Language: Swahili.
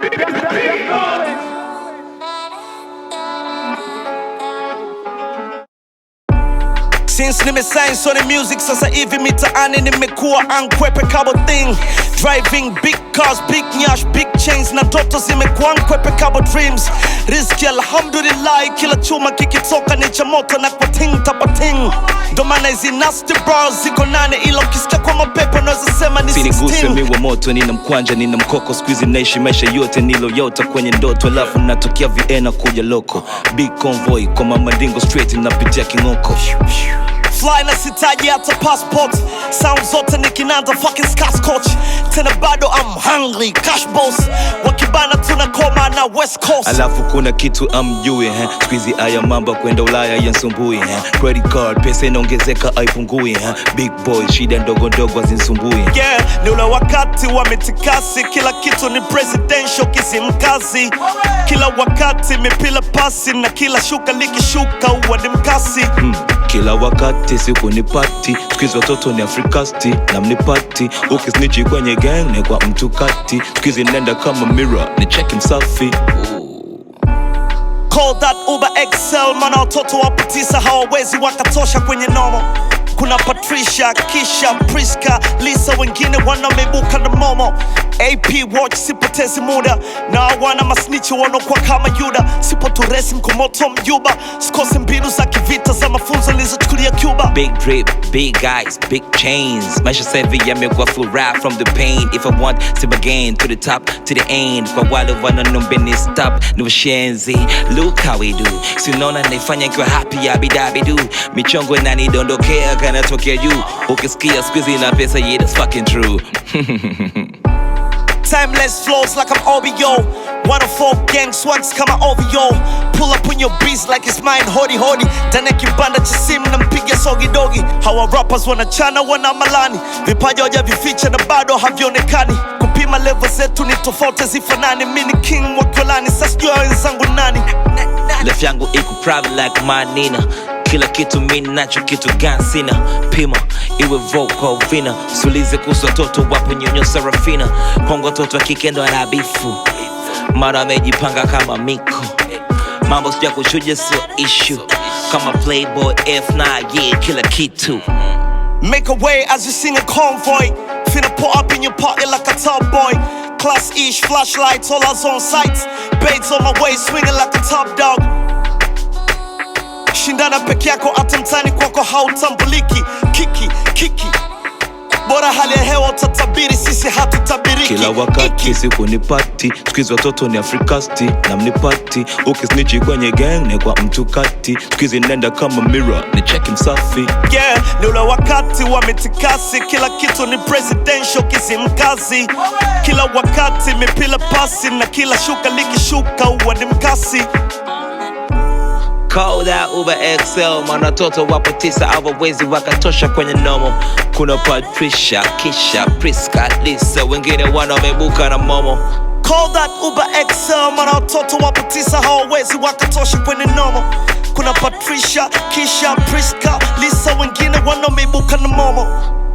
Since nimesign Sony Music sasa hivi mitaani nimekuwa ankwepe kabo thing. Driving big cars, big nyash, big chains na ndoto zimekuwa ankwepe kabo dreams. Rizki alhamdulillah, kila chuma kikitoka ni cha moto na kwa ting tapating. Ndo maana hizi nasty bras ziko nane, ila ukisikia kwa mapepo naweza sema ni 16. Siniguse miwa moto, nina mkwanja, nina mkoko. Squeezy naishi maisha yote niloyota kwenye ndoto. Alafu natokea Vienna kuja loko. Big convoy kwa mamadingo straight napitia Kingoko. Fly na sitaji hata passport. Sound zote ni kinanda fucking scotch. Tena bado I'm hungry, cash boss. Wakibana tunakoma na West Coast. Alafu kuna kitu amjui Squeezy aya mamba kwenda Ulaya yansumbui Credit card pesa inaongezeka haipungui Big boy shida ndogo ndogo hazinsumbui. Yeah, ni ule wakati wa mitikasi. Kila kitu ni presidential kisimkazi. Kila wakati mipila pasi na kila shuka likishuka uwa ni mkasi. Kila wakati siku ni party. Squeezy watoto ni Afrikasti na mnipati. Ukisnichi kwenye gang ni kwa mtu kati. Squeezy nenda kama mirror ni cheki msafi. Call that Uber XL, mana watoto wapo 9 hawawezi wakatosha kwenye nomo. Kuna Patricia, Kisha, Priska, Lisa, wengine wanamebuka na momo. AP watch sipotezi muda na wana masnichi wanokuwa kama Yuda. Sipo turesi mkomoto mjuba, sikose mbinu za kivita za mafunzo nilizochukulia Cuba. Big drip, big guys, big chains. Maisha savi yamekuwa full rap from the pain. If I want to begin to the top, to the end. Kwa wale wanaombeni stop, ni washenzi. Look how we do. Sinona naifanya kiwa happy abidabidu. Michongo inanidondokea kana tokea juu. Ukisikia Squeezy na pesa, yeah that's fucking true. Timeless flows like I'm OBO. 104 gang swags kama OVO. Pull up on your beats like it's mine, hodi hodi. Tane kibanda cha simu na mpiga sogi dogi. Hawa rappers wanachana wana malani. Vipaji hawajavificha na bado havionekani. Kupima level zetu ni tofauti zifanani. Mini king wa Kolani, sasa sijua wenzangu nani. Life yangu iko private like my Nina. Kila kitu mimi nacho kitu gani sina. Pima, iwe vocal vina. Sulize kuhusu watoto wapo nyonyo Sarafina. Kongo watoto wa kike ndo anabifu. Mara amejipanga kama Miko. Mambo sija kuchuja sio issue. Kama Playboy F9, yeah kila kitu. Make a way as you sing a convoy. Finna put up in your party like a top boy. Class-ish, flashlights, all us on sights. Baits on my way, swinging like a top dog. Shindana peke yako hata mtani kwako hautambuliki. Kiki bora hali ya hewa utatabiri, sisi hatutabiriki. Kila wakati siku ni party. Squeezy watoto ni Afrikasti na mnipati. Ukisnichi kwenye gang ni kwa mtu kati. Squeezy nenda kama mirror ni cheki msafi. Yeah, ni ule wakati wa mitikasi. Kila kitu ni presidential kisimkazi. Kila wakati mipila pasi na kila shuka likishuka uwa ni mkasi. Call that Uber XL, mana toto wapo 9 hawawezi wakatosha kwenye nomo. Kuna Patricia, Kisha, Priska, Lisa, wengine wanamebuka na momo. Call that Uber XL, mana watoto wapo 9 hawawezi wakatosha kwenye nomo. Kuna Patricia, Kisha, Priska, Lisa, wengine wanamebuka na momo.